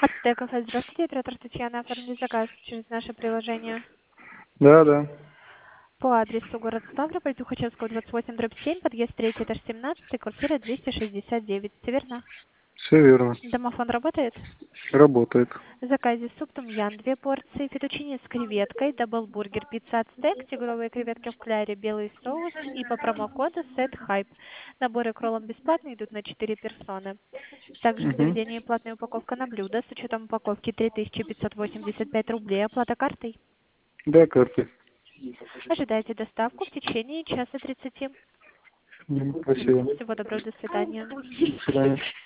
Артекафе, здравствуйте, оператор Татьяна, оформили заказ через наше приложение. Да, да. По адресу город Ставрополь, Тухачевского, 28/7, подъезд 3, этаж 17, квартира 269. Все верно? Все верно. Домофон работает? Работает. В заказе суп том-ян, 2 порции, фетучини с креветкой, даблбургер, пицца ацтек, тигровые креветки в кляре, белый соус и по промокоду сет хайп. Наборы к роллам бесплатно идут на 4 персоны. Также в Угу. заведении платная упаковка на блюдо с учетом упаковки 3585 рублей, оплата картой. Да, карты. Ожидайте доставку в течение часа 30. Спасибо. Всего доброго, до свидания. До свидания.